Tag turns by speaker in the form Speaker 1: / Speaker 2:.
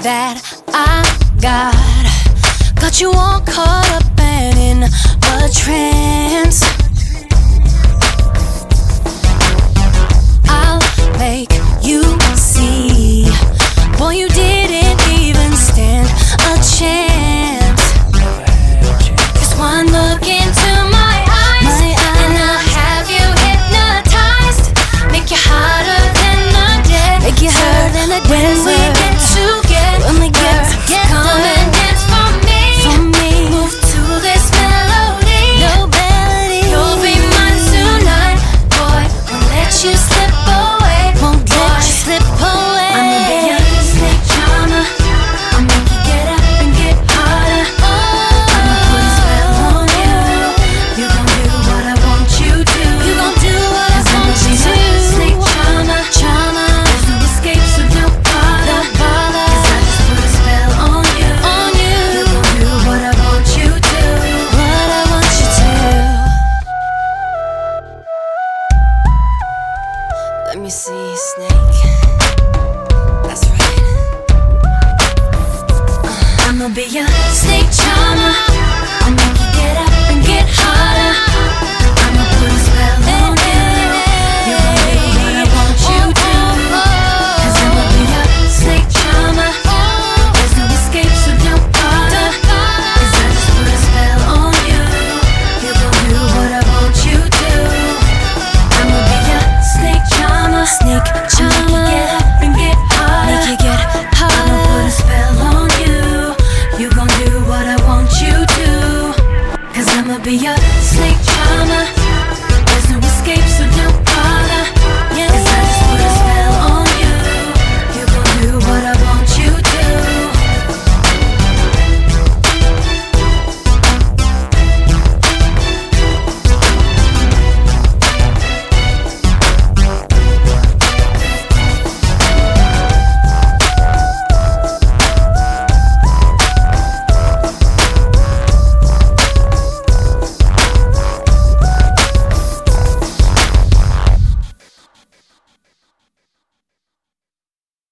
Speaker 1: that I got you all caught up and in a trance. I'll make you see, boy, you didn't even stand a chance. 'Cause one look into my eyes, and I'll have you hypnotized, make you hotter than the desert.
Speaker 2: Make you hotter than the
Speaker 1: When we
Speaker 2: desert.
Speaker 1: get together,
Speaker 2: When we get together,
Speaker 1: come and dance for me. Move to this melody.
Speaker 2: No melody.
Speaker 1: You'll be mine tonight, boy. Won't let you slip away.
Speaker 2: Won't
Speaker 1: boy.
Speaker 2: let you slip away.
Speaker 1: I'ma be your snake charmer. I'll make you get up and get harder. I'ma put a spell on you. You gon' do what I want you to.
Speaker 2: You gon' do what I
Speaker 1: 'Cause I'ma
Speaker 2: want
Speaker 1: be
Speaker 2: you
Speaker 1: your
Speaker 2: to.
Speaker 1: snake charmer. There's no escape, so don't bother. 'Cause I just put a spell on you. You gon' do what I want you to.
Speaker 2: What I want you to.
Speaker 1: Let me see, snake. That's right. I'ma be your snake charmer. I'll make you get up and get harder. I'ma put a spell on you. You gon' do what I want you to. 'Cause I'ma be your snake charmer. There's no escape, so don't bother. 'Cause I just put a spell on you. You gon' do what I want you to. I'ma be your snake charmer.
Speaker 2: Snake charmer.
Speaker 1: I'll make you get up and get harder.
Speaker 2: Make you get
Speaker 1: I'ma put a spell on you. You gon' do what I want you to. 'Cause I'ma be your snake charmer. There's no escape, so don't